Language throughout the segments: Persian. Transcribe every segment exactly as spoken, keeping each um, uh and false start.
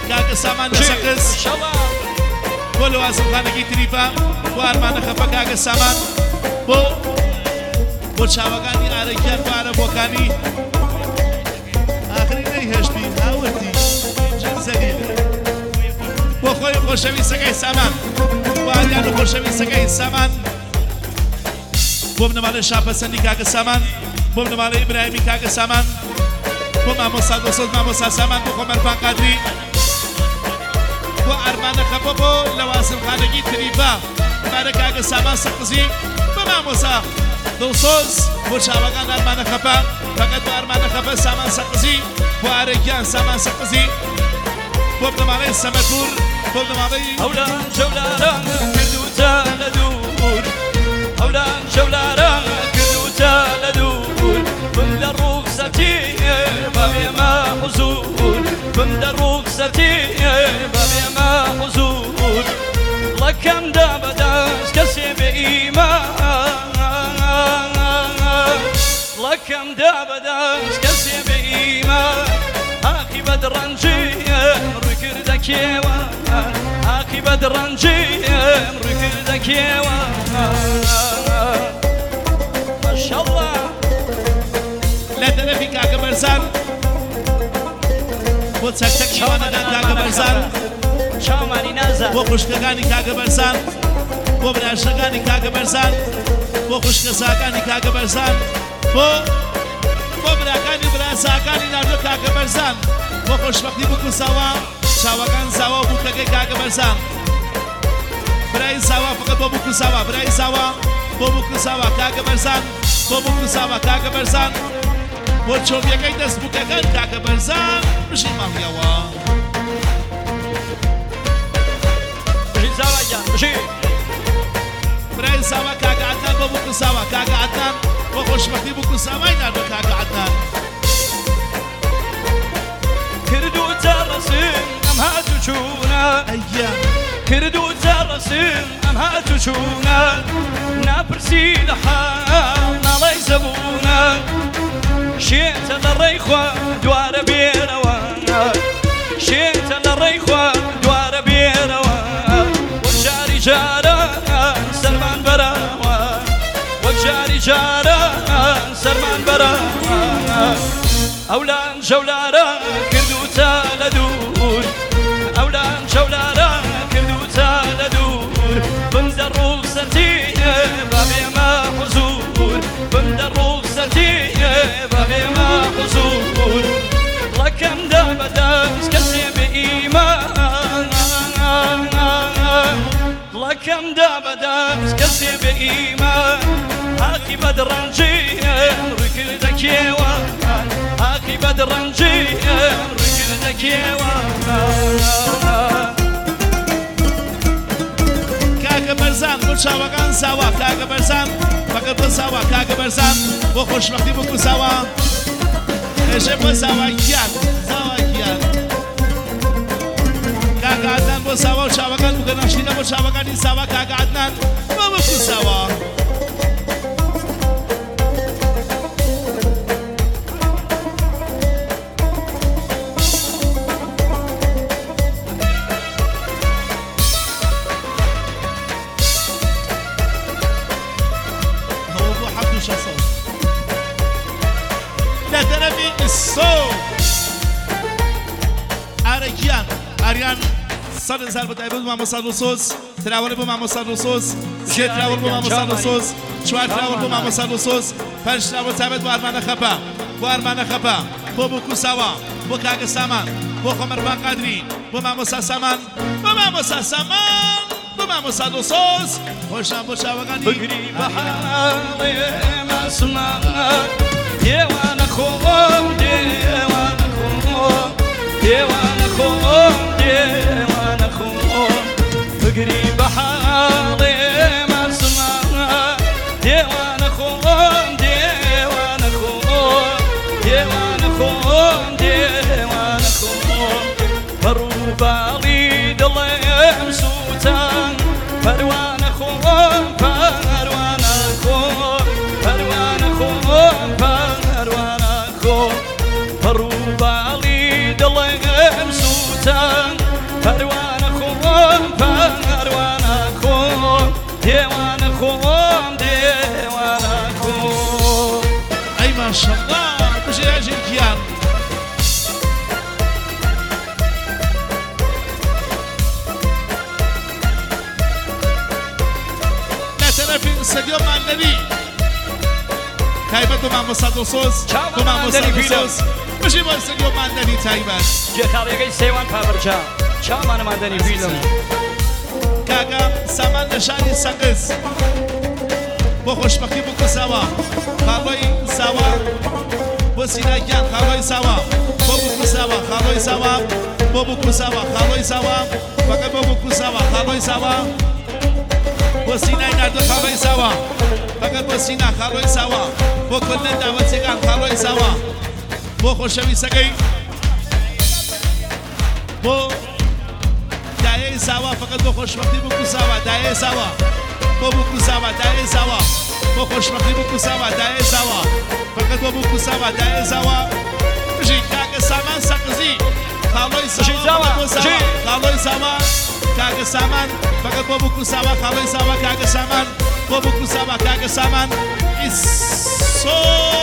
کاکە سامان لەسەقز بۆ لەوازمخانەکەی تریفە بۆ ئارمانە خەفە کاکە سامان بۆ بۆ چاوەکانی ئارەکیان بۆ ئارەبۆکانی ئاخری نەیهێشتی هاوردی چەند زەلیلە بۆ خۆی خۆشەویستەکەی سامان بۆ ئاریان و خۆشەویستەکەی سامان بۆ بنەماڵەی شاپەسەندی کاکە سامان بۆ بنەماڵەی ئیبراهیمی کاکە سامان بۆ مامۆستا دۆسۆز مامۆستا سامان بۆ خۆمەرفان قادری بۆ ئارمانە خەفە بۆ لەوازمخانەکەی تریفە بارە کاکە سامان سەقزی بە مامۆستا دڵسۆز بۆ چاوەکان ئارمانە خەفە فەقەت بۆ ئارمانە خەفە سامان سەقزی بۆ ئارەگیان سامان سەقزی بۆ بنەماڵەی سەمەدور بۆ بنەماڵەی هەولان جەولاران کردوتە لە دوور هەولان جەولاران کردوتە لە دوور بم لە ڕوخسەتی بە بێمە حوزور بم لە ڕوخسەتی بە بێمە حوزور لەکەمدا بەدەست کەسێ بێ ئیمان لەکەمدا بەدەست کەسێ بێ ئیمان عاقبەت ڕەنجیم ڕووی کردە کێوان عاقبەت ڕەنجیم ڕووی کردە کێوان ماشەڵڵا لە تەرەفی کاکە بەرزان بۆ چەکچەک شەوانەکان کاکە بەرزان چاومانی نازان بۆ خوشکەکانی کاکە بەرزان بۆ براشەکانی کاکە بەرزان بۆ خوشکە ساکانی کاکە بەرزان بۆ بۆ براکانی براساکانی ناردۆ کاکە بەرزان بۆ خۆشبەختی بکو ساوا چاوەکان زاوا و بووکەکەی کاکە بەرزان برای زاوا فقط بۆ بکو ساوا برای زاوا بۆ بکو ساوا کاکە بەرزان بۆ بکو ساوا کاکە بەرزان بۆ چۆبیەکەی دەست بووکەکان کاکە بەرزان بژی ماڵیەوە بژی زاوا گیان بژی برای زاوا کاکە عەدنان بۆ بکو ساوا کاکە عەدنان بۆ خۆشبەختی بکو ساوای ناردۆ کاکە عەدنان کردوتە ڕەسم ئەم هاتو چوونە ئەیە کردوتە ڕەسم ئەم هاتو چوونە ناپرسی لە حاڵ ناڵی زەبوونە شێتە لە ڕێی خوا دوارە بێرەوە شێتە لە ڕێی خوا دوارە بێرەوە وەک جاری جاران سەرمان بەراوە وەک جاری جاران سەرمان بەراوە ئەولان جەولارە کردوتە لە دوور ئەولان جەولارە کردوتە لە دوور بم دە ڕوخسەتی بە بێمە حوزور بم دە ڕوخسەتی بە بێمە حوزور لەکەمدا بەدەست کەسێ بێ ئیمان لەکەمدا بەدەست کەسێ بێ ئیمان عاقبەت ڕەنجیم ڕووی کردە کێوان عاقبەت ڕەنجیم ڕووی کردە کێوان کاکە بەرزان بۆ چاوەکان ساوا کاکە بەرزان فەقەت بۆ ساوا کاکە بەرزان بۆ خۆشبەختی بکو ساوا هێژێ بۆ ساواکیان ساواکیان کاکە عەدنان بۆ ساوا و چاوەکان بکە نەخشینە بۆ چاوەکانی ساوا کاکە عەدنان بۆ بکو ساوا لە تەرەفی ئیسۆ ئارەکیان ئاریان سەد هەزار بە تایبەت بۆ مامۆستا دڵسۆز تراوەڵی بۆ مامۆستا دڵسۆز سێ تراوەڵ بۆ مامۆستا دڵسۆز چوار تراوەڵ بۆ مامۆستا دڵسۆز پەنج تراوەڵ تایبەت بۆ ئارمانە خەپە بۆ ئارمانە خەپە بۆ بووکو ساوا بۆ کاکە سامان بۆ خۆمەرفان قادری بۆ مامۆستا سامان بۆ مامۆستا سامان بۆ مامۆستا دڵسۆز خۆشان بۆ چاوەکانی بگری بە حاڵێ مەسمان دێوانە خۆم دێوانە خۆم دێوانە خۆم دێوانە خۆم بگری بە حاڵێ مەسمان دێوانە خۆم دێوانە خۆم دێوانە خۆم دێوانە خۆم بەڕوو باڵی دڵێم سووتان پەروانە خۆم پەروانە خۆم پەروانە خۆم پەروانە خۆم بەڕوو باڵی دڵێم سووتان تایبەت بۆ مامۆستا دڵسۆز بۆ مامۆستا دڵسۆز بژی بۆ سەریۆ ماندەنی تایبەت جێخاڵیەکەی سێوان پابرجا چاوانە ماندەنی فیلم کاکە سامان لە شاری سەقز بۆ خۆشبەختی بۆ کوساوە خاڵۆی ساوە بۆ سیناکیان خاڵۆی ساوە بۆ بۆ کوساوە خاڵۆی ساوە بۆ بۆ کوساوە خاڵۆی ساوە فەقەت بۆ بۆ کوساوە خاڵۆی ساوە بۆ سینای ناردە خاڵۆی ساوە فەقەت بۆ سینا خاڵۆی ساوە بۆ کردن داوەچێکان خاڵۆی ساوە بۆ خۆشەویستەکەی بۆ دایەی ساوە فەقەت بۆ خۆشبەختی بۆ کوساوە دایەی ساوە بۆ بۆ کوساوە دایەی ساوە بۆ خۆشبەختی بۆ کوساوە دایەی ساوە فەقەت بۆ بۆ کوساوە دایەی ساوە بژی کاکە سامان سەقزی خاڵۆی ساوە بۆ ساوە خاڵۆی ساوە کاکە سامان فقط بۆ بکو ساوە خاڵۆی ساوە کاکە سامان بۆ بکو ساوە کاکە سامان ئیسۆ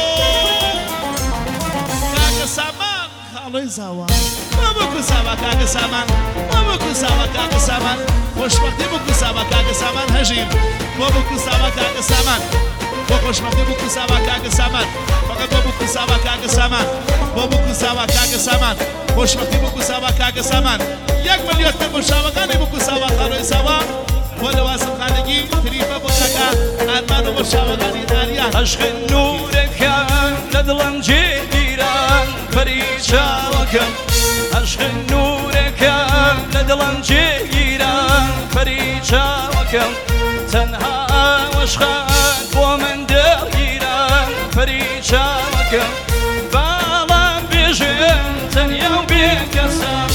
کاکە سامان خاڵۆی ساوە بۆ بکو ساوە کاکە سامان بۆ بکو ساوە کاکە سامان خۆشبەختی بکو ساوە کاکە سامان هەژیم بۆ بکو ساوە کاکە سامان بۆ خۆشبەختی بکو ساوە کاکە سامان فقط بۆ بکو ساوە کاکە سامان بۆ بکو ساوە کاکە سامان خۆشبەختی بکو ساوە کاکە سامان یەک ملیۆن پێ بۆ شاوەکانی بکو ساوە خاڵۆی ساوە بۆ لەواسمخانەگی تریفە بۆ کاکە ئارمان و بۆ شاوەکانی ئالیان عەشقن نورەکان لە دڵم جێگیران پەریچاوەکەم عەشقن نورەکان لە دڵم جێگیران پەریچاوەکەم تەنها وەشخان بۆ من دەگیران پەریچاوەکەم باڵام بێژێن تەنیا و بێکەسان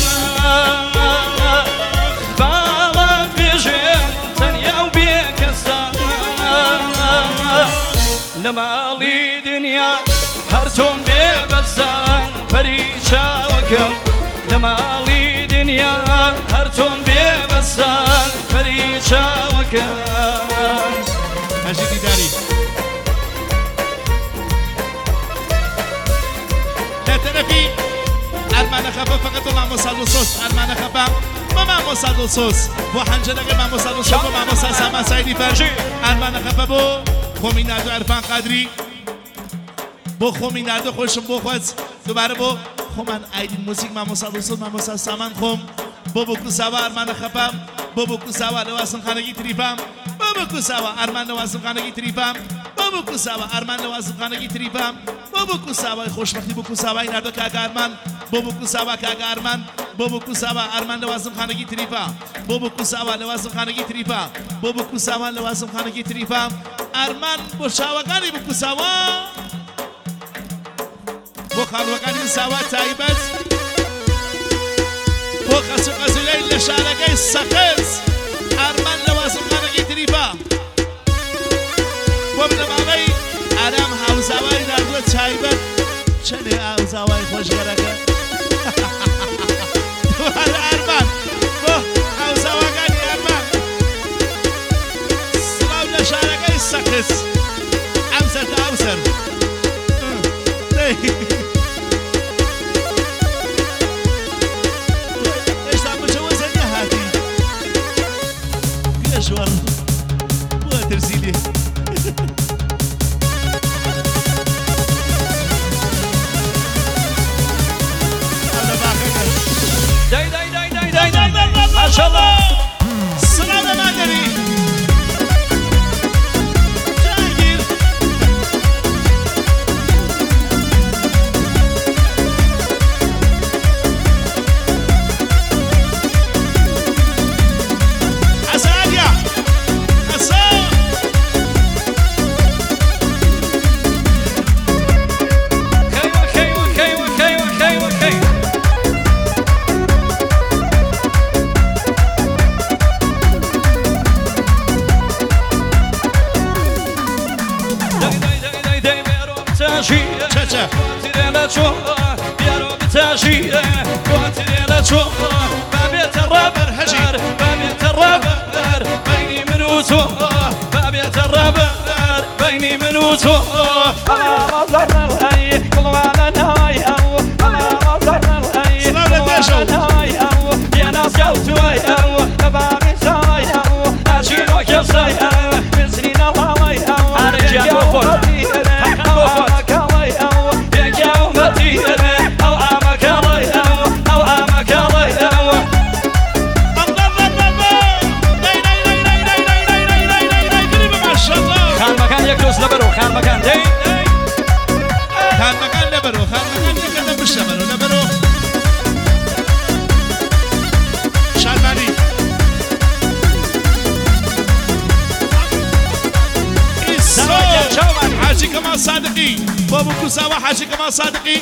باڵام بێژێن تەنیا و بێکەسان لە ماڵی دنیا هەر تۆم بێبەسان پەریچاوەکەم لە ماڵی دنیا هەر تۆم بێبەسان پەریچاوەکەم هەژی دیداری لە تەرەفی ئەرمانە خەپە فقط بۆ مامۆستا دڵسۆز ئەرمانە خەپە بۆ مامۆستا دڵسۆز بۆ حەنجەرەکەی مامۆستا دڵسۆز بۆ مامۆستا سامان سایدی فەر ئەرمانە خەپە بۆ خۆمی ناردۆ ئەرفان قادری بۆ خۆمی ناردۆ خۆشم بۆ خۆت دووبارە بۆ خۆمان ئایدین موزیک مامۆستا دڵسۆز مامۆستا سامان خۆم بۆ بۆ کوساوە ئەرمانە خەپەم بۆ بۆ کوساوە لە واسمخانەگی تریفام بۆ بۆ کوساوە ئەرمان لە واسمخانەگی تریفام بۆ بۆ کوساوە ئەرمان لە واسمخانەگی تریفام بۆ بۆ کوساوە خۆشبەختی بۆ کوساوای ناردۆ کاکە ئەرمان بۆ بۆ کوساوە کاکە ئەرمان بۆ بۆ کوساوە ئەرمان لە واسمخانەگی تریفا بۆ بۆ کوساوە لە واسمخانەگی تریفا بۆ بۆ کوساوە لە واسمخانەگی تریفا ئەرمان بۆ شاوەکانی بۆ کوساوە بۆ خاڵوەکانی ساوە تایبەت بۆ قەسو قەزولەی لە شارەکەی سەقز ئەرمان لە واسمخانەگی تریفا بۆ بنەماڵەی ئارام هاوزاوای ناردووە تایبەت چەندێ ئاوزاوای خۆشگەرەکە دووبارە ئەرمان بۆ ئاوزاواکانی ئەرمان سڵاو لە شارەکەی سەقز ئەمسەر تا ئەوسەر هێشتا بچەوە زەنیە هاتی پێشوەڕ بۆ ترسیلێ دای دای دای دای دای دای ماشاءالله سلام مادری جاگیر حسانیا حسان خیوە خیوە خیوە خیوە خیوە خیوە چەچە ترێ لە چۆ بیارۆ بتاژیە ترێ لە چۆ بابێتە ڕابەر هەژار بابێتە ڕابەر بەینی من و تۆ بابێتە ڕابەر بەینی من و تۆ بابو كوساوة حاجي كمال صادقي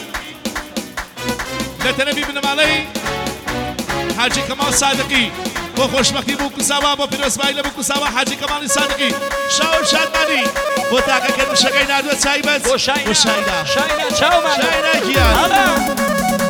لتنبي بن مالي حاجي كمال صادقي بو خوشبختي بو كوساوة بو فيروز بايلة بو كوساوة حاجي كمال صادقي شاو شادماني بو تاكا كن شكاي نادو تسايبت بو شاينا بو شاينا شاينا شاو مانا شاينا كيان هلا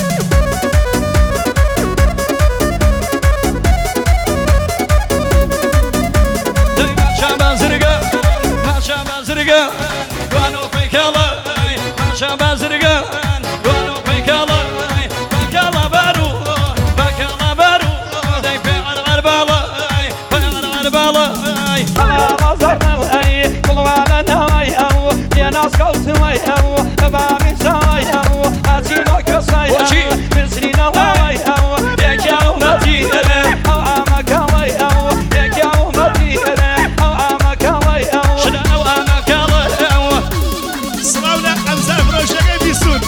زرقان وانو فيك الله ما شاب زرقان وانو فيك الله فيك الله بارو فيك الله بارو داي في الغربالة في الغربالة أنا رزقنا أي كل وانا ناي أو يا ناس قلت ما أو بابي ساي أو أتينا كساي أو من سنين الله أو يا كاومتي أو أما كاوي أو يا كاومتي أو أما كاوي أو شنو أنا كاوي أو صلاونا أمزار بروشة بيسون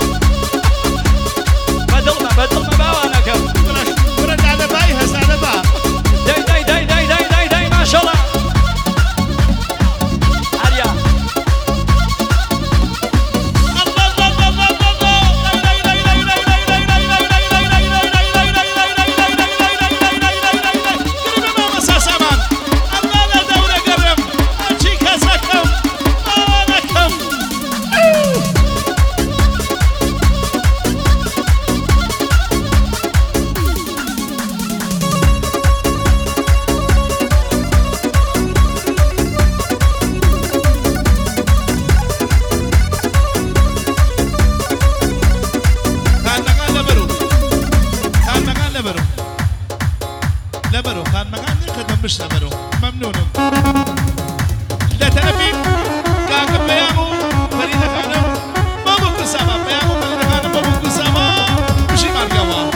بدلنا بدلنا باوانا كم ورد على باي هز على با داي داي داي داي داي داي داي ما شاء الله عليا لبرو كان مكان خدمة مش لبرو ممنون لا تنفي كان بيامو فريدة خانم بابو كسامة بيامو فريدة خانم بابو كسامة مشي ماركوا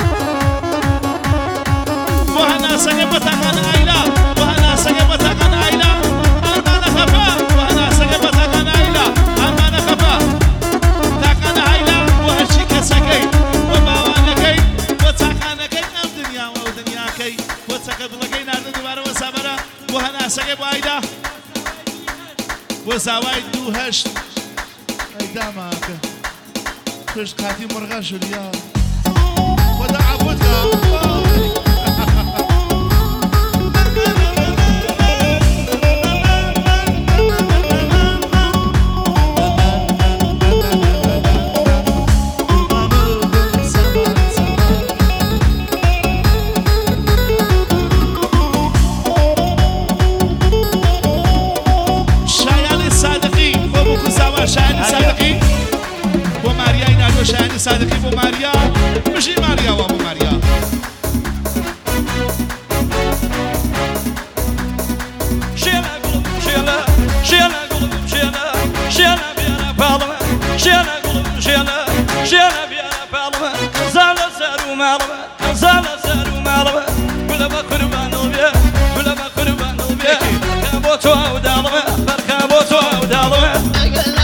وهنا سجبتها كان عيلة وهنا سجبتها كان عيلة أرمان خفا وهنا سجبتها كان عيلة أرمان خفا تاكان عيلة وهالشي كسكي وباوانا كي وتاكانا كي أم دنيا ودنيا كي وتسكت لقي نادو دوباره وسامرا وهنا سجب عيلة وزاوي دو هشت ايدامك خش كاتي مرغاش اليوم ودع عبودك شاهد صادقي بو ماريا مشي ماريا وابو ماريا شيلا قلب شيلا شيلا قلب شيلا شيلا بيانا فاطمة شيلا قلب شيلا شيلا بيانا فاطمة زال سارو مالمة زال سارو مالمة ولا بقربان البيا ولا بقربان البيا كابوتو ودالمة بركابوتو ودالمة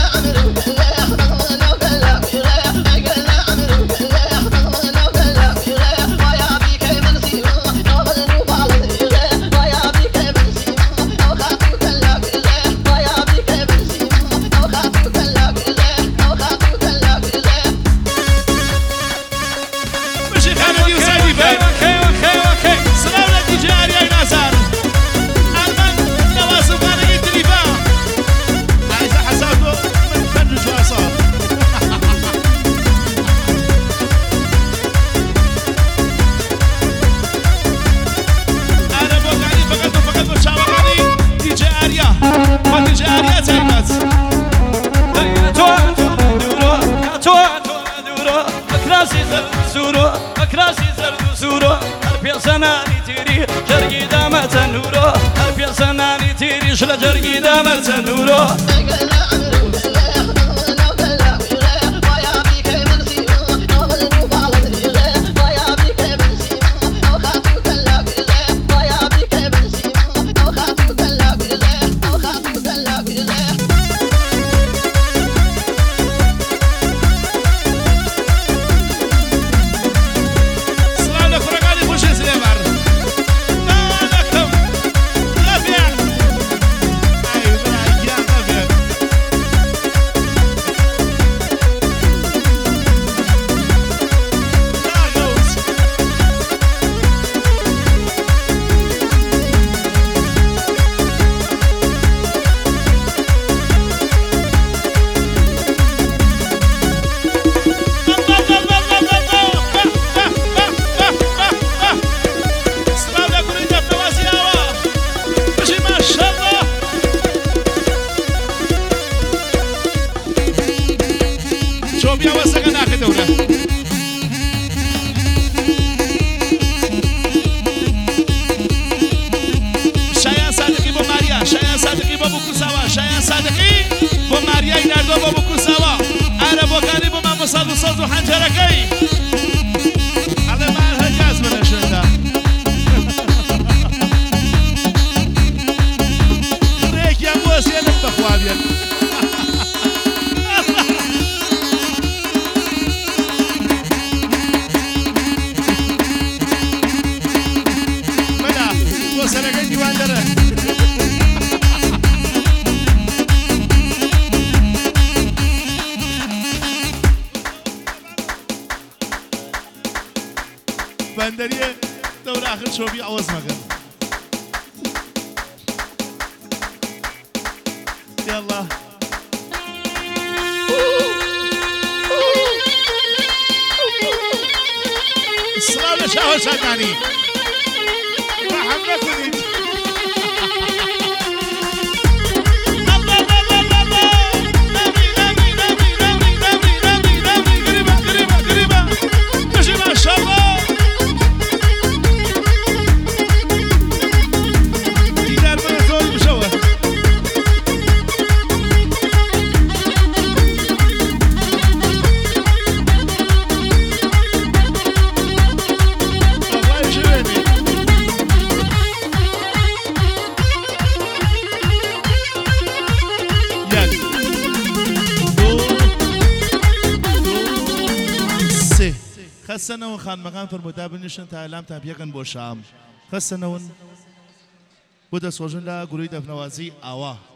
سناني تيري جرقي دامة نورو أبيض سناني تيري شل جرقي دامة نورو ئاگەی هەڵێمان هەنگاز بنە شوێندا ڕێکیان بۆسێنم بەخوا بێن بەنا بۆ سەرەکەی دیوان دەرە بەندەریە دەورە ئاخر چۆبی ئەوەز مەکەن یاڵڵا سڵاو لە چاوەچاکانی ڕەحەم نەکوونیت خەسەنەوە خانمەکان فرموودا بنیشن تا ئەلامتان پێکەن بۆ شام خەسەنەون بۆ دەسۆژن لە گروهی دەفنەوازی ئاوا